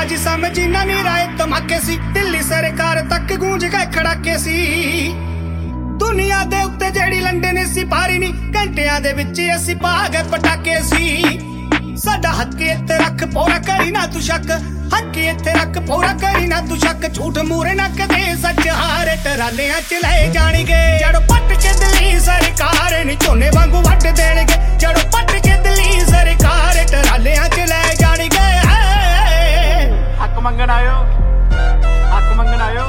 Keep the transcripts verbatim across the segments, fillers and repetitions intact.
आज समझी ना नी राय धमाके सी दिल्ली सरकार तक गूंज गए खड़ाके सी दुनिया दे उत्ते जेड़ी लंडन सी पारी नी घंटियां दे विच असी पा गए पटाके सी साडा हक इत्थे रख पूरा करी ना तू शक हक इत्थे रख पूरा करी ना तू शक झूठ मूरे ना कदे सच हारे टरालियां च ले जाणगे जड़ो पट के दिल्ली सरकार नी झोने वांगू वट देणगे जड़ो पट के दिल्ली सरकार टरालियां च ले जाणगे हक मंगण आयो हक मंगण आयो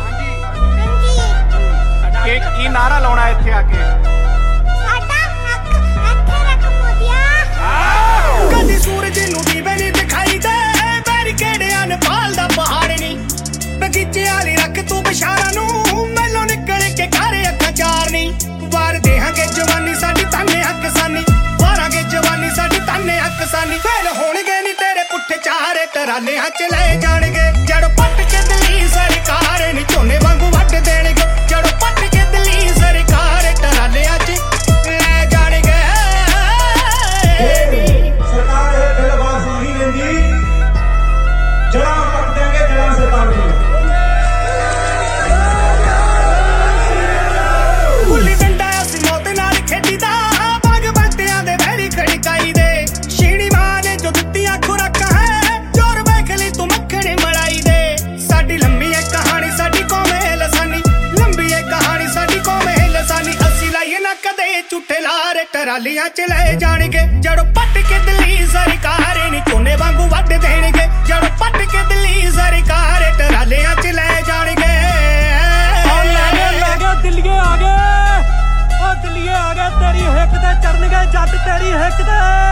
की की नारा लाउणा इत्थे आके ਸਾਡਾ ਹੱਕ ਇੱਥੇ ਰੱਖ ਮੋਦੀਆ कदी सूरज नू दीवे नी दिखाई दे बैरिकेडियां ने पालदा पहाड़ नी बगीचे वाली रख तू बशारा नू मैलों निकल के घर अखां चार नी वार देहांगे जवानी साडी ताने हक सानी वारांगे जवानी साडी ताने हक सानी फेल होणगे नी तेरे पुट्ठे चारे टरालियां च ले जाणगे जड़ो पट के दिल्ली सरकार नी झोने वांगू वट देणगे जड़ो पट के दिल्ली सरकार टरालियां च ले जाणगे सरकार है दिलबाज नहीं लेंदी जड़ा पट देंगे जड़ा सरकार नहीं गुल्ली डंडा असी मौत नाल खेडी दा बाग बंटियां दे वैरी खड़काई दे शीणी मां ने जो दित्तियां खुराकां है जोर वेख ली तू मक्खणी मलाई दे साडी लंबी है कहानी साडी कौम है लसानी लंबी है कहानी साडी कौम है लसानी असी लाइए ना कदे झूठे लारे टरालियां च ले जाणगे जड़ो पट के दिल्ली सरकार नी झोने वांगू वट देणगे जड़ो पट के दिल्ली सरकार टरालियां च ले जाणगे दिल्लीए आ गए ओ दिल्लीए आ गए तेरी हिक ते चढ़न गए जट तेरी हिक ते